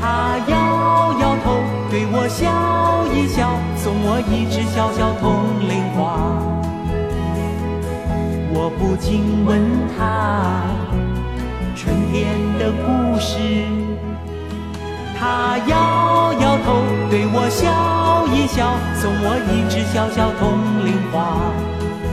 他摇摇头，对我笑一笑，送我一支小小铜铃花。我不禁问他春天的故事，他摇摇头，对我笑一笑，送我一支小小铜铃花。